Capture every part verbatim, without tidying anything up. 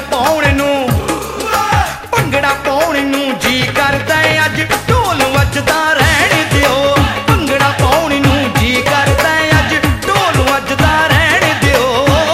पाउण नूं भंगड़ा पाउण नूं जी करदा अज ढोल वजदा रहण दिओ भंगड़ा पाउण नूं जी करदा अज ढोल वजदा रहण दिओ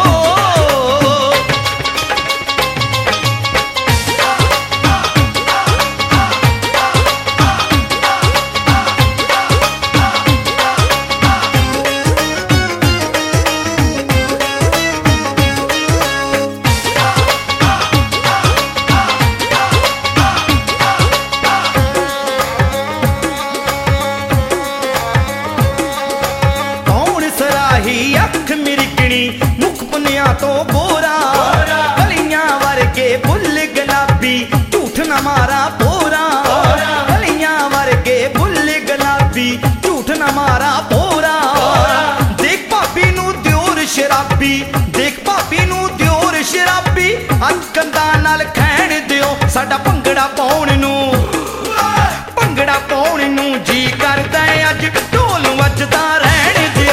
अख मिरकनी मुख पुनिया तो गोरा कलियां वर्गे बुल गुलाबी झूठ न मारा पोरा कलियां वर्गे बुल गुलाबी झूठ न मारा पोरा देख भाभी नू दियोर शराबी देख भाभी नू दियोर शराबी अज कंधा नाल खैण दिओ साडा भंगड़ा पाउण नू भंगड़ा पाउण नू जी करदा अज ढोल वजदा रहण दिओ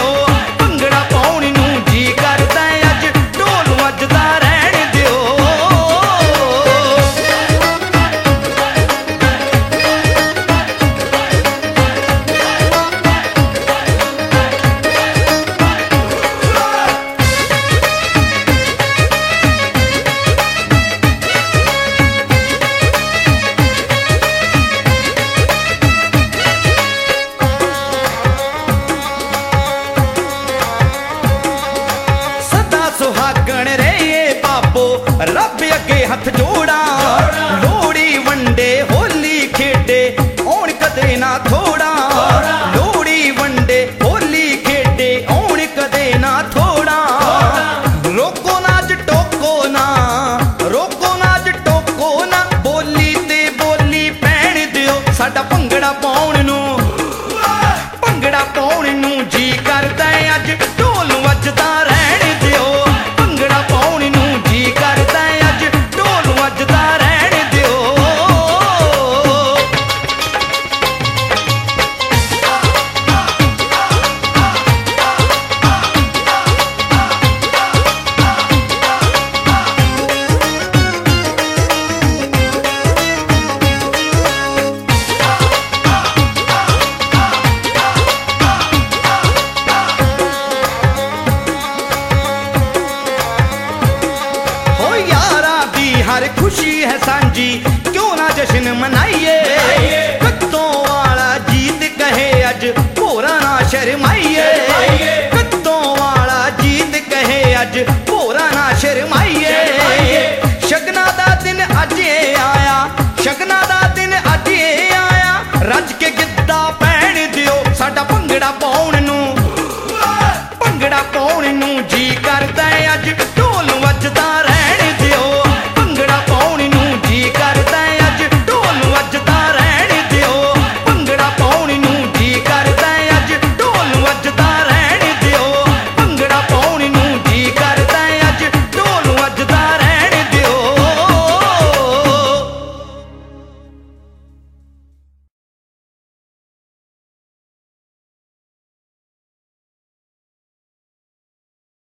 सुहागण रे बाबो रब अगे हथ जोड़ा लोड़ी वंडे होली खेडे औण कदे ना थोड़ा लोड़ी वंडे होली खेडे औण कदे ना थोड़ा रोको ना ज टोको ना रोको ना ज टोको ना बोली ते बोली पैण दिओ साडा भंगड़ा पाउण नू भंगड़ा पाउण नू जी करदा अज ढोल वजदा रहण दिओ हर खुशी है सांझी क्यों ना जश्न मनाइए कत्तों वाला जीत कहे अज